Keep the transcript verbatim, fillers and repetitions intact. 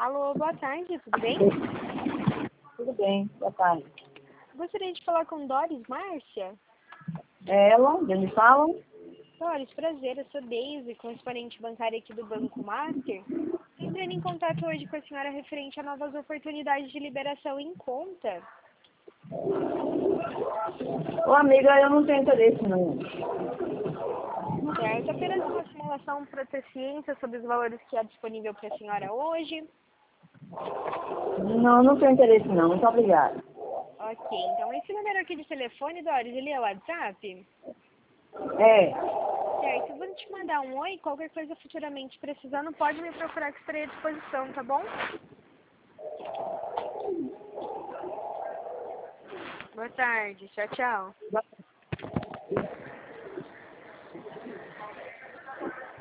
Alô, boa tarde, tudo bem? Tudo bem, boa tarde. Gostaria de falar com Doris Márcia. É ela, de onde falam? Doris, prazer, eu sou Deise, correspondente bancária aqui do Banco Master. Entrando em contato hoje com a senhora referente a novas oportunidades de liberação em conta. Ô amiga, eu não tenho interesse não. Certo, apenas uma simulação para ter ciência sobre os valores que há disponível para a senhora hoje. Não, não tenho interesse não, muito obrigada. Ok, então esse número aqui de telefone, Doris, ele é o WhatsApp? É, Certo, eu vou te mandar um oi, qualquer coisa futuramente precisando, pode me procurar que estarei à disposição, tá bom? Boa tarde, tchau, tchau.